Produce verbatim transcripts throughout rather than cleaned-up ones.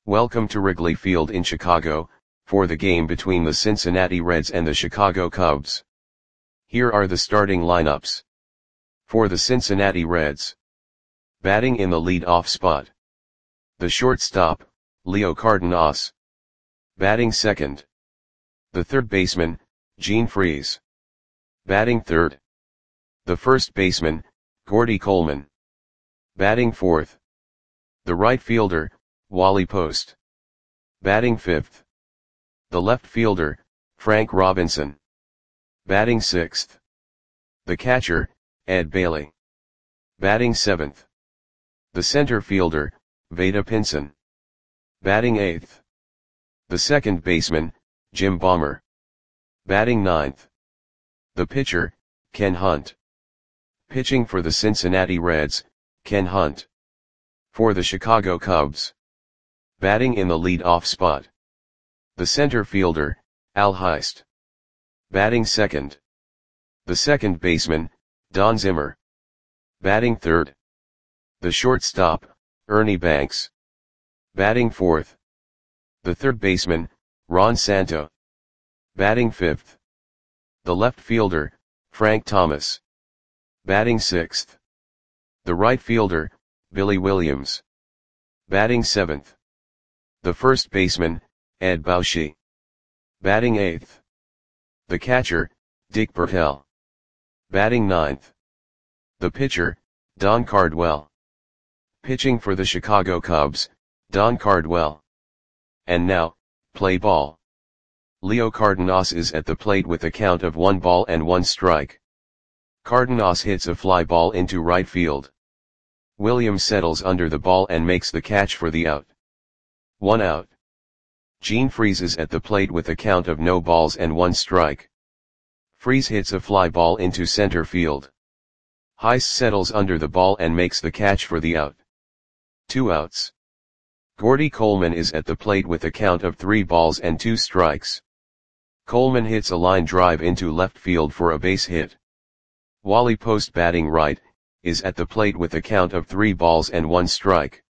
Welcome to Wrigley Field in Chicago, for the game between the Cincinnati Reds and the Chicago Cubs. Here are the starting lineups. For the Cincinnati Reds. Batting in the lead-off spot. The shortstop, Leo Cardenas. Batting second. The third baseman, Gene Freese. Batting third. The first baseman, Gordy Coleman. Batting fourth. The right fielder, Wally Post. Batting fifth. The left fielder, Frank Robinson. Batting sixth. The catcher, Ed Bailey. Batting seventh. The center fielder, Vada Pinson. Batting eighth. The second baseman, Jim Bommer. Batting ninth. The pitcher, Ken Hunt. Pitching for the Cincinnati Reds, Ken Hunt. For the Chicago Cubs. Batting in the lead-off spot. The center fielder, Al Heist. Batting second. The second baseman, Don Zimmer. Batting third. The shortstop, Ernie Banks. Batting fourth. The third baseman, Ron Santo. Batting fifth. The left fielder, Frank Thomas. Batting sixth. The right fielder, Billy Williams. Batting seventh. The first baseman, Ed Bauschy. Batting eighth. The catcher, Dick Bertel. Batting ninth. The pitcher, Don Cardwell. Pitching for the Chicago Cubs, Don Cardwell. And now, play ball. Leo Cardenas is at the plate with a count of one ball and one strike. Cardenas hits a fly ball into right field. Williams settles under the ball and makes the catch for the out. One out. Gene Freese is at the plate with a count of no balls and one strike. Freese hits a fly ball into center field. Heist settles under the ball and makes the catch for the out. Two outs. Gordy Coleman is at the plate with a count of three balls and two strikes. Coleman hits a line drive into left field for a base hit. Wally Post, batting right, is at the plate with a count of three balls and one strike.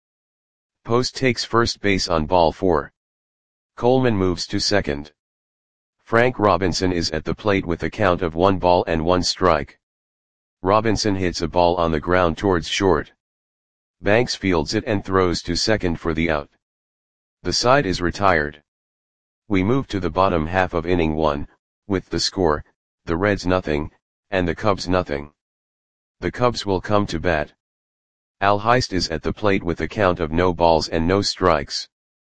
Post takes first base on ball four. Coleman moves to second. Frank Robinson is at the plate with a count of one ball and one strike. Robinson hits a ball on the ground towards short. Banks fields it and throws to second for the out. The side is retired. We move to the bottom half of inning one, with the score, the Reds nothing, and the Cubs nothing. The Cubs will come to bat. Al Heist is at the plate with a count of no balls and no strikes.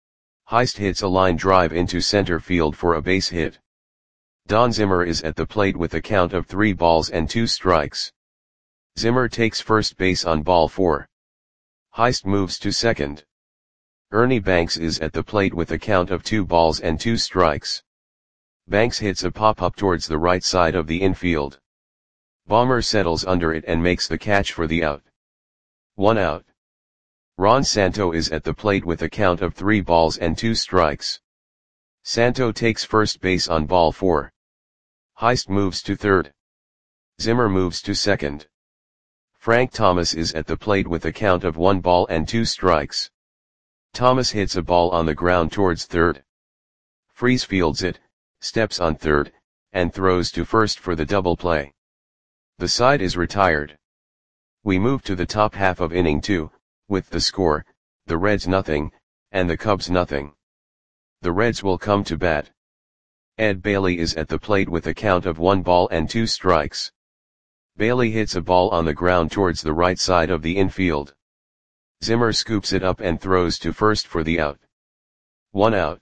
Heist hits a line drive into center field for a base hit. Don Zimmer is at the plate with a count of three balls and two strikes. Zimmer takes first base on ball four. Heist moves to second. Ernie Banks is at the plate with a count of two balls and two strikes. Banks hits a pop-up towards the right side of the infield. Bomber settles under it and makes the catch for the out. One out. Ron Santo is at the plate with a count of three balls and two strikes. Santo takes first base on ball four. Heist moves to third. Zimmer moves to second. Frank Thomas is at the plate with a count of one ball and two strikes. Thomas hits a ball on the ground towards third. Freese fields it, steps on third, and throws to first for the double play. The side is retired. We move to the top half of inning two, with the score, the Reds nothing, and the Cubs nothing. The Reds will come to bat. Ed Bailey is at the plate with a count of one ball and two strikes. Bailey hits a ball on the ground towards the right side of the infield. Zimmer scoops it up and throws to first for the out. One out.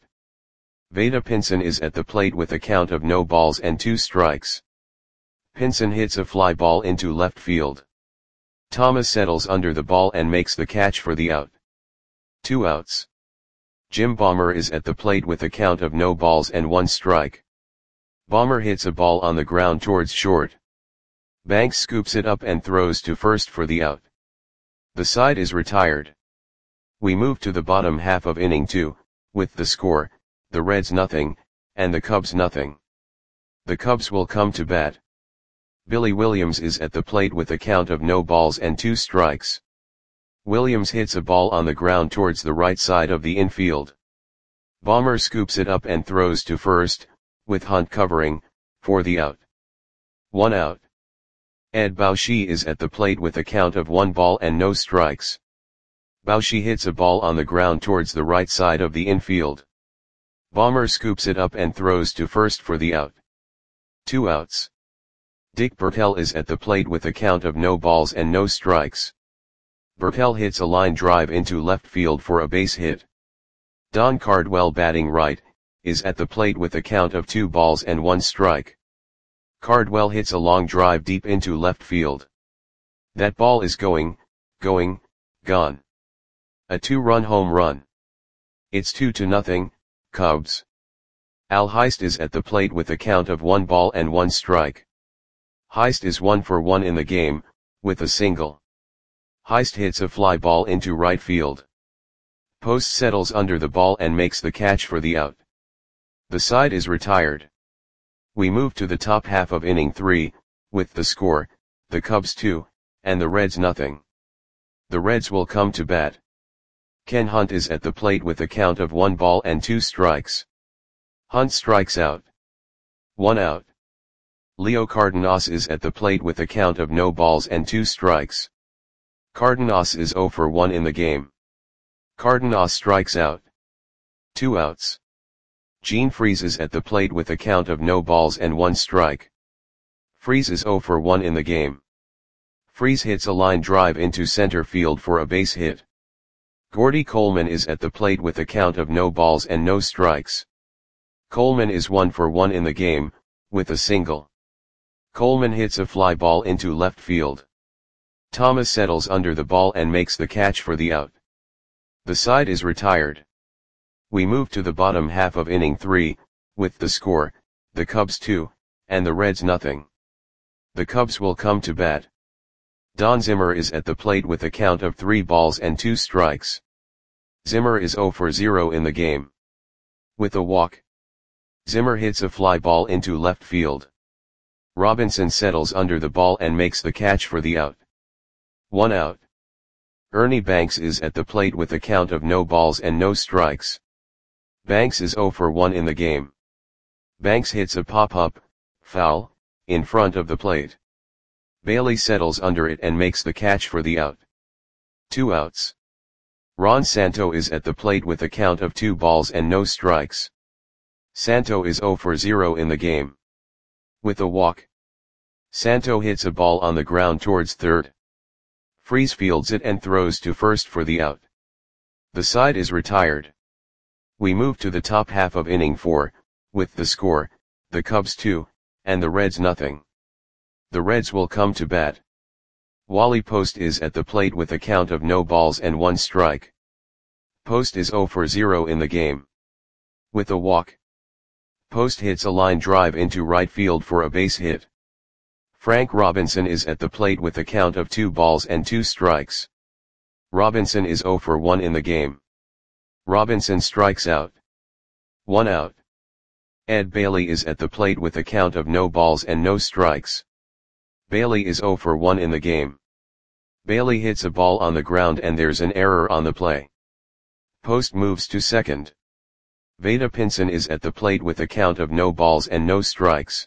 Vada Pinson is at the plate with a count of no balls and two strikes. Pinson hits a fly ball into left field. Thomas settles under the ball and makes the catch for the out. Two outs. Jim Bommer is at the plate with a count of no balls and one strike. Bomber hits a ball on the ground towards short. Banks scoops it up and throws to first for the out. The side is retired. We move to the bottom half of inning two, with the score, the Reds nothing, and the Cubs nothing. The Cubs will come to bat. Billy Williams is at the plate with a count of no balls and two strikes. Williams hits a ball on the ground towards the right side of the infield. Bomber scoops it up and throws to first, with Hunt covering, for the out. One out. Ed Baushi is at the plate with a count of one ball and no strikes. Baushi hits a ball on the ground towards the right side of the infield. Bomber scoops it up and throws to first for the out. Two outs. Dick Bertel is at the plate with a count of no balls and no strikes. Bertel hits a line drive into left field for a base hit. Don Cardwell, batting right, is at the plate with a count of two balls and one strike. Cardwell hits a long drive deep into left field. That ball is going, going, gone. A two-run home run. It's two to nothing, Cubs. Al Heist is at the plate with a count of one ball and one strike. Heist is one for one in the game, with a single. Heist hits a fly ball into right field. Post settles under the ball and makes the catch for the out. The side is retired. We move to the top half of inning three, with the score, the Cubs two, and the Reds nothing. The Reds will come to bat. Ken Hunt is at the plate with a count of one ball and two strikes. Hunt strikes out. One out. Leo Cardenas is at the plate with a count of no balls and two strikes. Cardenas is zero for one in the game. Cardenas strikes out. Two outs. Gene Freese is at the plate with a count of no balls and one strike. Freese is zero for one in the game. Freese hits a line drive into center field for a base hit. Gordy Coleman is at the plate with a count of no balls and no strikes. Coleman is one for one in the game, with a single. Coleman hits a fly ball into left field. Thomas settles under the ball and makes the catch for the out. The side is retired. We move to the bottom half of inning three, with the score, the Cubs two, and the Reds nothing. The Cubs will come to bat. Don Zimmer is at the plate with a count of three balls and two strikes. Zimmer is zero for zero in the game. With a walk. Zimmer hits a fly ball into left field. Robinson settles under the ball and makes the catch for the out. One out. Ernie Banks is at the plate with a count of no balls and no strikes. Banks is zero for one in the game. Banks hits a pop-up, foul, in front of the plate. Bailey settles under it and makes the catch for the out. Two outs. Ron Santo is at the plate with a count of two balls and no strikes. Santo is zero for zero in the game. With a walk. Santo hits a ball on the ground towards third. Freese fields it and throws to first for the out. The side is retired. We move to the top half of inning four, with the score, the Cubs two, and the Reds nothing. The Reds will come to bat. Wally Post is at the plate with a count of no balls and one strike. Post is zero for zero in the game. With a walk. Post hits a line drive into right field for a base hit. Frank Robinson is at the plate with a count of two balls and two strikes. Robinson is zero for one in the game. Robinson strikes out. One out. Ed Bailey is at the plate with a count of no balls and no strikes. Bailey is zero for one in the game. Bailey hits a ball on the ground and there's an error on the play. Post moves to second. Vada Pinson is at the plate with a count of no balls and no strikes.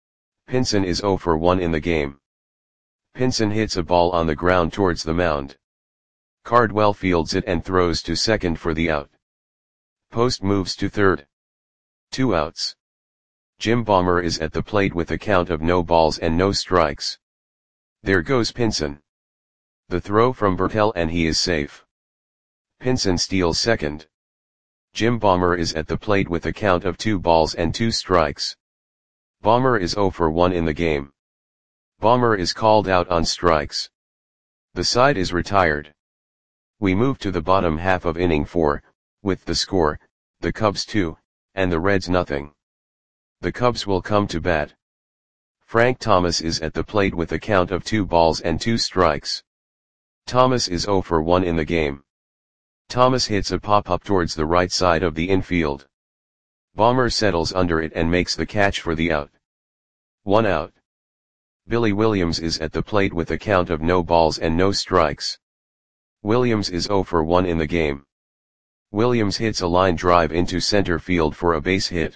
Pinson is zero for one in the game. Pinson hits a ball on the ground towards the mound. Cardwell fields it and throws to second for the out. Post moves to third. Two outs. Jim Bomber is at the plate with a count of no balls and no strikes. There goes Pinson. The throw from Bertel and he is safe. Pinson steals second. Jim Bomber is at the plate with a count of two balls and two strikes. Bomber is zero for one in the game. Bomber is called out on strikes. The side is retired. We move to the bottom half of inning four, with the score, the Cubs two, and the Reds nothing. The Cubs will come to bat. Frank Thomas is at the plate with a count of two balls and two strikes. Thomas is zero for one in the game. Thomas hits a pop-up towards the right side of the infield. Bomber settles under it and makes the catch for the out. One out. Billy Williams is at the plate with a count of no balls and no strikes. Williams is zero for one in the game. Williams hits a line drive into center field for a base hit.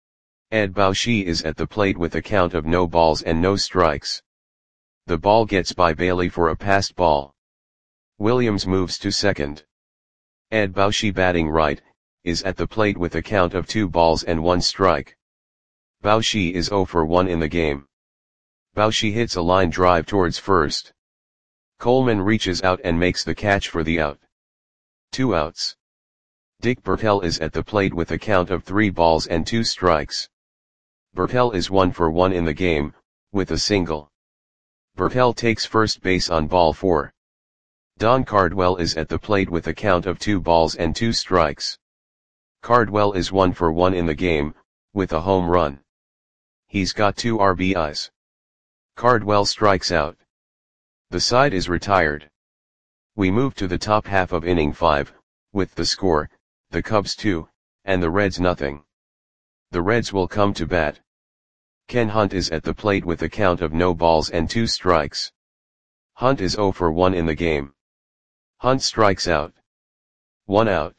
Ed Bauschy is at the plate with a count of no balls and no strikes. The ball gets by Bailey for a passed ball. Williams moves to second. Ed Bauschy, batting right, is at the plate with a count of two balls and one strike. Bauschy is zero for one in the game. Bauschy hits a line drive towards first. Coleman reaches out and makes the catch for the out. Two outs. Dick Bertel is at the plate with a count of three balls and two strikes. Bertel is one for one in the game, with a single. Bertel takes first base on ball four. Don Cardwell is at the plate with a count of two balls and two strikes. Cardwell is one for one in the game, with a home run. He's got two R B Is. Cardwell strikes out. The side is retired. We move to the top half of inning five, with the score, the Cubs two, and the Reds nothing. The Reds will come to bat. Ken Hunt is at the plate with a count of no balls and two strikes. Hunt is zero for one in the game. Hunt strikes out. One out.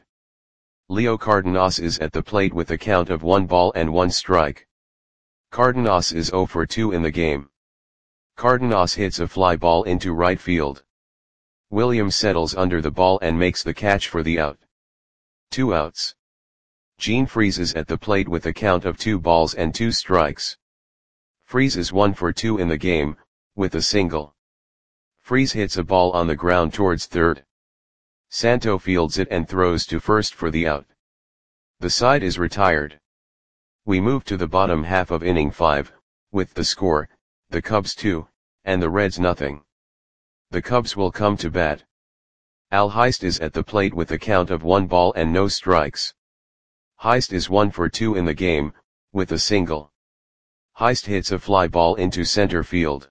Leo Cardenas is at the plate with a count of one ball and one strike. Cardenas is zero for two in the game. Cardenas hits a fly ball into right field. Williams settles under the ball and makes the catch for the out. Two outs. Gene Freese is at the plate with a count of two balls and two strikes. Freese is one for two in the game, with a single. Freese hits a ball on the ground towards third. Santo fields it and throws to first for the out. The side is retired. We move to the bottom half of inning five, with the score, the Cubs two, and the Reds nothing. The Cubs will come to bat. Al Heist is at the plate with a count of one ball and no strikes. Heist is one for two in the game, with a single. Heist hits a fly ball into center field.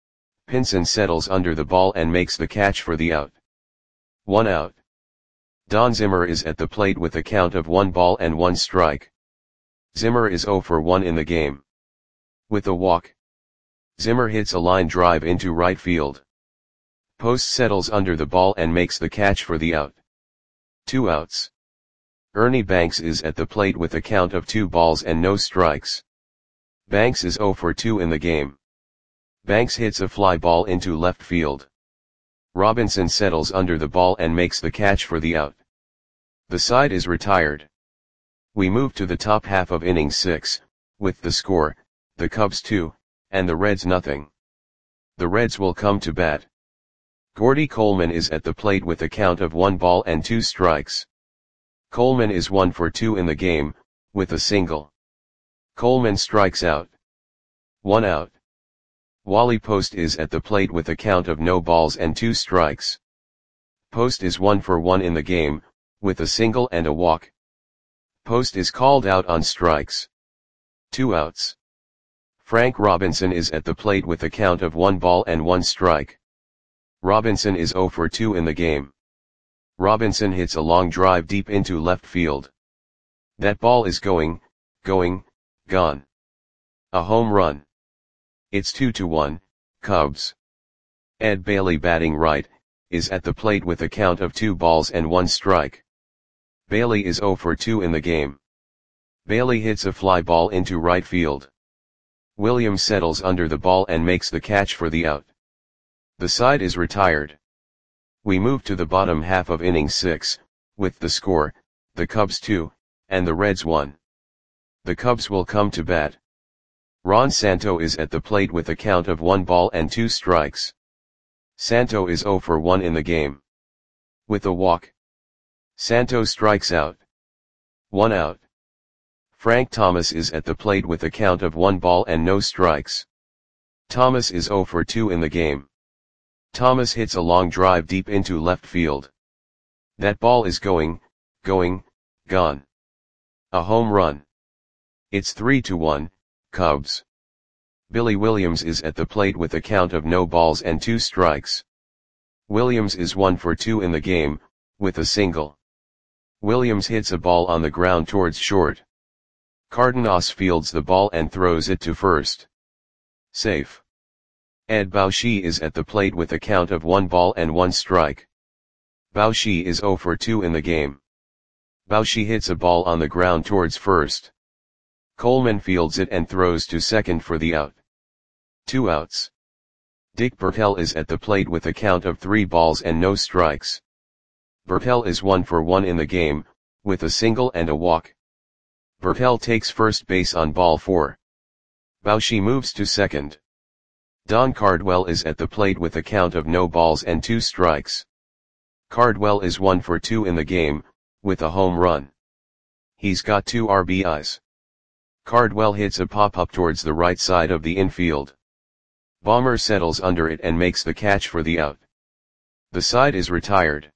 Pinson settles under the ball and makes the catch for the out. One out. Don Zimmer is at the plate with a count of one ball and one strike. Zimmer is zero for one in the game. With a walk. Zimmer hits a line drive into right field. Post settles under the ball and makes the catch for the out. Two outs. Ernie Banks is at the plate with a count of two balls and no strikes. Banks is zero for two in the game. Banks hits a fly ball into left field. Robinson settles under the ball and makes the catch for the out. The side is retired. We move to the top half of inning six, with the score, the Cubs two, and the Reds nothing. The Reds will come to bat. Gordy Coleman is at the plate with a count of one ball and two strikes. Coleman is one for two in the game, with a single. Coleman strikes out. One out. Wally Post is at the plate with a count of no balls and two strikes. Post is one for one in the game, with a single and a walk. Post is called out on strikes. Two outs. Frank Robinson is at the plate with a count of one ball and one strike. Robinson is zero for two in the game. Robinson hits a long drive deep into left field. That ball is going, going, gone. A home run. It's two to one, Cubs. Ed Bailey, batting right, is at the plate with a count of two balls and one strike. Bailey is zero for two in the game. Bailey hits a fly ball into right field. Williams settles under the ball and makes the catch for the out. The side is retired. We move to the bottom half of inning six, with the score, the Cubs two, and the Reds one. The Cubs will come to bat. Ron Santo is at the plate with a count of one ball and two strikes. Santo is zero for one in the game. With a walk. Santo strikes out. One out. Frank Thomas is at the plate with a count of one ball and no strikes. Thomas is zero for two in the game. Thomas hits a long drive deep into left field. That ball is going, going, gone. A home run. It's three to one, Cubs. Billy Williams is at the plate with a count of no balls and two strikes. Williams is one for two in the game, with a single. Williams hits a ball on the ground towards short. Cardenas fields the ball and throws it to first. Safe. Ed Bauschy is at the plate with a count of one ball and one strike. Bao Shi is zero for two in the game. Bao Shi hits a ball on the ground towards first. Coleman fields it and throws to second for the out. Two outs. Dick Bertel is at the plate with a count of three balls and no strikes. Bertel is one for one in the game, with a single and a walk. Bertel takes first base on ball four. Bao Shi moves to second. Don Cardwell is at the plate with a count of no balls and two strikes. Cardwell is one for two in the game, with a home run. He's got two R B Is. Cardwell hits a pop-up towards the right side of the infield. Bomber settles under it and makes the catch for the out. The side is retired.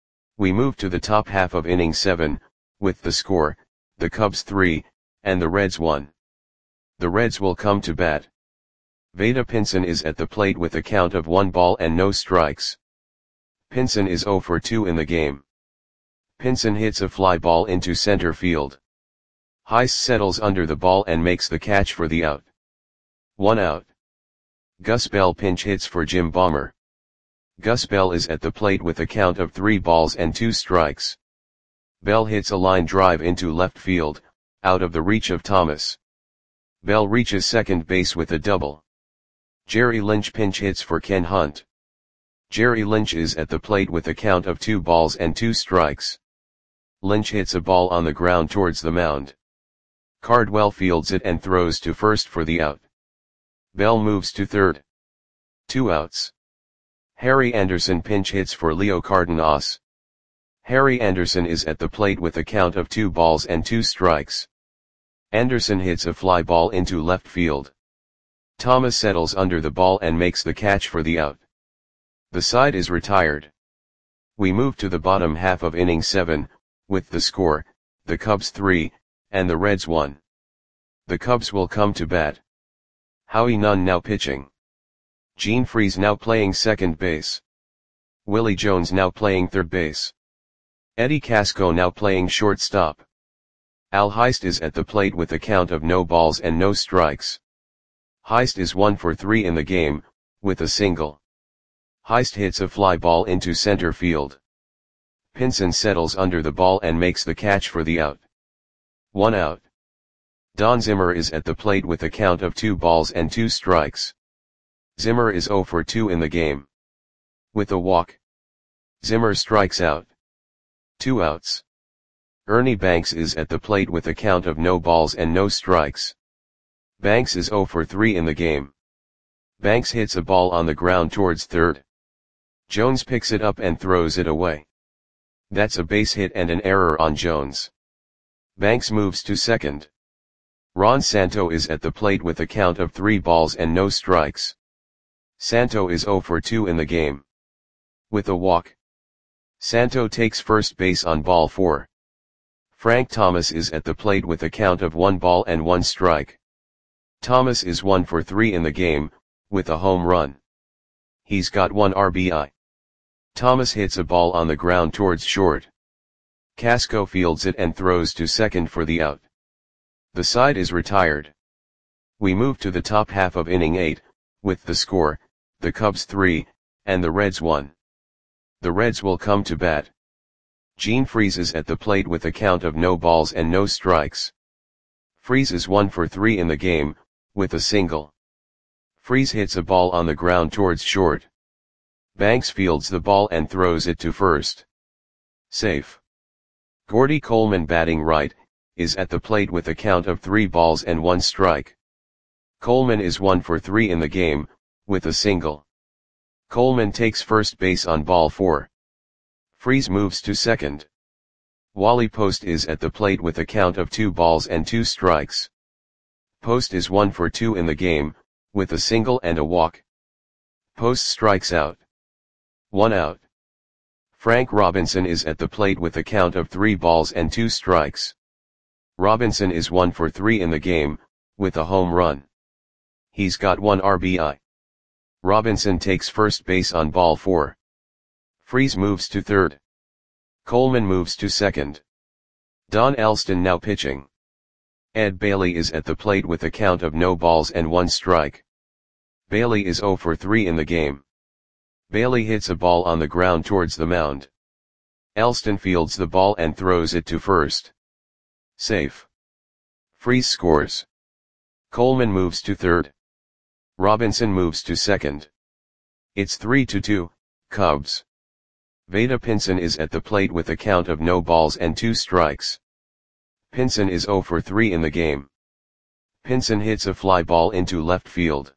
We move to the top half of inning seven, with the score, the Cubs three, and the Reds one. The Reds will come to bat. Vada Pinson is at the plate with a count of one ball and no strikes. Pinson is zero for two in the game. Pinson hits a fly ball into center field. Heist settles under the ball and makes the catch for the out. One out. Gus Bell pinch hits for Jim Bomber. Gus Bell is at the plate with a count of three balls and two strikes. Bell hits a line drive into left field, out of the reach of Thomas. Bell reaches second base with a double. Jerry Lynch pinch hits for Ken Hunt. Jerry Lynch is at the plate with a count of two balls and two strikes. Lynch hits a ball on the ground towards the mound. Cardwell fields it and throws to first for the out. Bell moves to third. Two outs. Harry Anderson pinch hits for Leo Cardenas. Harry Anderson is at the plate with a count of two balls and two strikes. Anderson hits a fly ball into left field. Thomas settles under the ball and makes the catch for the out. The side is retired. We move to the bottom half of inning seven, with the score, the Cubs three, and the Reds one. The Cubs will come to bat. Howie Nunn now pitching. Gene Freese now playing second base. Willie Jones now playing third base. Eddie Casco now playing shortstop. Al Heist is at the plate with a count of no balls and no strikes. Heist is one for three in the game, with a single. Heist hits a fly ball into center field. Pinson settles under the ball and makes the catch for the out. One out. Don Zimmer is at the plate with a count of two balls and two strikes. Zimmer is zero for two in the game. With a walk. Zimmer strikes out. Two outs. Ernie Banks is at the plate with a count of no balls and no strikes. Banks is zero for three in the game. Banks hits a ball on the ground towards third. Jones picks it up and throws it away. That's a base hit and an error on Jones. Banks moves to second. Ron Santo is at the plate with a count of three balls and no strikes. Santo is zero for two in the game. With a walk. Santo takes first base on ball four. Frank Thomas is at the plate with a count of one ball and one strike. Thomas is one for three in the game, with a home run. He's got one R B I. Thomas hits a ball on the ground towards short. Casco fields it and throws to second for the out. The side is retired. We move to the top half of inning eight, with the score, the Cubs three, and the Reds one. The Reds will come to bat. Gene Freese is at the plate with a count of no balls and no strikes. Freese is one for three in the game, with a single. Freese hits a ball on the ground towards short. Banks fields the ball and throws it to first. Safe. Gordy Coleman batting right, is at the plate with a count of three balls and one strike. Coleman is one for three in the game, with a single. Coleman takes first base on ball four. Freese moves to second. Wally Post is at the plate with a count of two balls and two strikes. Post is one for two in the game, with a single and a walk. Post strikes out. One out. Frank Robinson is at the plate with a count of three balls and two strikes. Robinson is one for three in the game, with a home run. He's got one R B I. Robinson takes first base on ball four. Freese moves to third. Coleman moves to second. Don Elston now pitching. Ed Bailey is at the plate with a count of no balls and one strike. Bailey is zero for three in the game. Bailey hits a ball on the ground towards the mound. Elston fields the ball and throws it to first. Safe. Freese scores. Coleman moves to third. Robinson moves to second. It's three to two, Cubs. Vada Pinson is at the plate with a count of no balls and two strikes. Pinson is zero for three in the game. Pinson hits a fly ball into left field.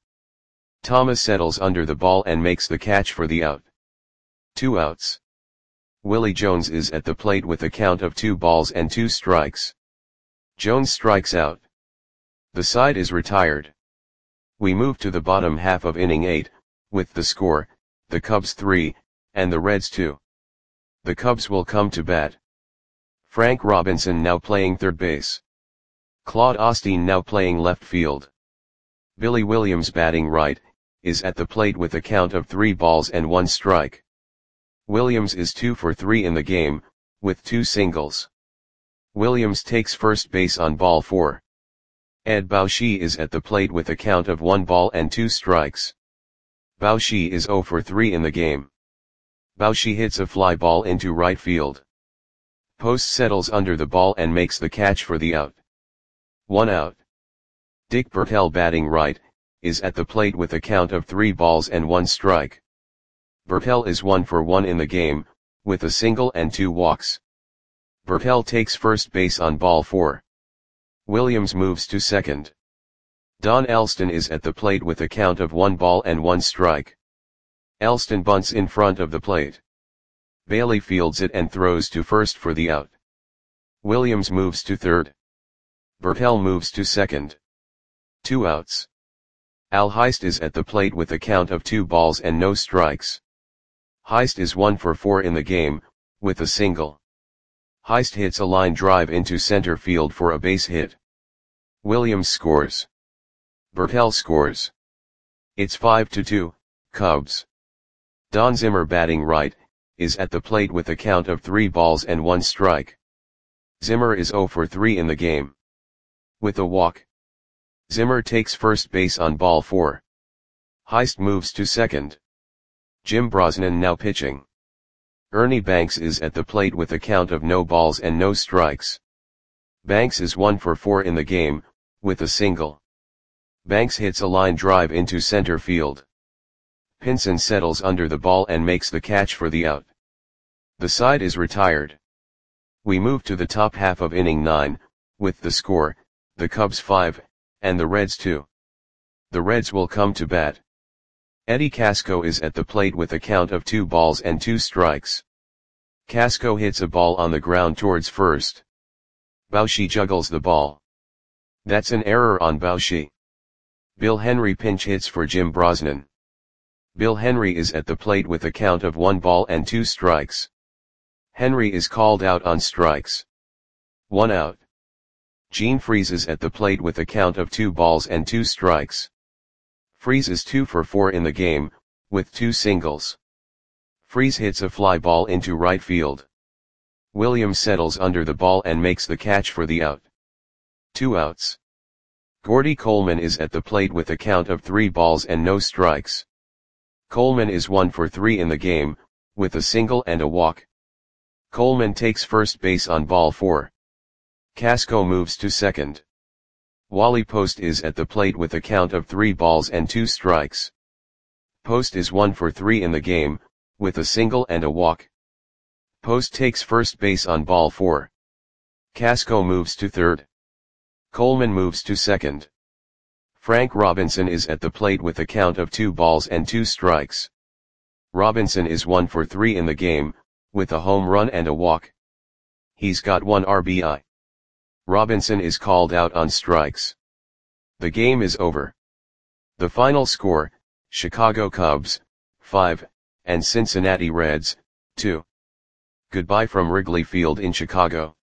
Thomas settles under the ball and makes the catch for the out. Two outs. Willie Jones is at the plate with a count of two balls and two strikes. Jones strikes out. The side is retired. We move to the bottom half of inning eight, with the score, the Cubs three, and the Reds two. The Cubs will come to bat. Frank Robinson now playing third base. Claude Osteen now playing left field. Billy Williams batting right, is at the plate with a count of three balls and one strike. Williams is two for three in the game, with two singles. Williams takes first base on ball four. Ed Bauschy is at the plate with a count of one ball and two strikes. Bauschy is zero for three in the game. Bauschy hits a fly ball into right field. Post settles under the ball and makes the catch for the out. One out. Dick Bertel batting right, is at the plate with a count of three balls and one strike. Bertel is one for one in the game, with a single and two walks. Bertel takes first base on ball four. Williams moves to second. Don Elston is at the plate with a count of one ball and one strike. Elston bunts in front of the plate. Bailey fields it and throws to first for the out. Williams moves to third. Bertel moves to second. Two outs. Al Heist is at the plate with a count of two balls and no strikes. Heist is one for four in the game, with a single. Heist hits a line drive into center field for a base hit. Williams scores. Bertel scores. It's five to two, Cubs. Don Zimmer batting right, is at the plate with a count of three balls and one strike. Zimmer is zero for three in the game. With a walk. Zimmer takes first base on ball four. Heist moves to second. Jim Brosnan now pitching. Ernie Banks is at the plate with a count of no balls and no strikes. Banks is one for four in the game, with a single. Banks hits a line drive into center field. Pinson settles under the ball and makes the catch for the out. The side is retired. We move to the top half of inning nine, with the score, the Cubs five, and the Reds two. The Reds will come to bat. Eddie Casco is at the plate with a count of two balls and two strikes. Casco hits a ball on the ground towards first. Bauschy juggles the ball. That's an error on Bauschy. Bill Henry pinch hits for Jim Brosnan. Bill Henry is at the plate with a count of one ball and two strikes. Henry is called out on strikes. One out. Gene Freese is at the plate with a count of two balls and two strikes. Freese is two for four in the game, with two singles. Freese hits a fly ball into right field. Williams settles under the ball and makes the catch for the out. Two outs. Gordy Coleman is at the plate with a count of three balls and no strikes. Coleman is one for three in the game, with a single and a walk. Coleman takes first base on ball four. Casco moves to second. Wally Post is at the plate with a count of three balls and two strikes. Post is one for three in the game, with a single and a walk. Post takes first base on ball four. Casco moves to third. Coleman moves to second. Frank Robinson is at the plate with a count of two balls and two strikes. Robinson is one for three in the game, with a home run and a walk. He's got one R B I. Robinson is called out on strikes. The game is over. The final score, Chicago Cubs, five, and Cincinnati Reds, two. Goodbye from Wrigley Field in Chicago.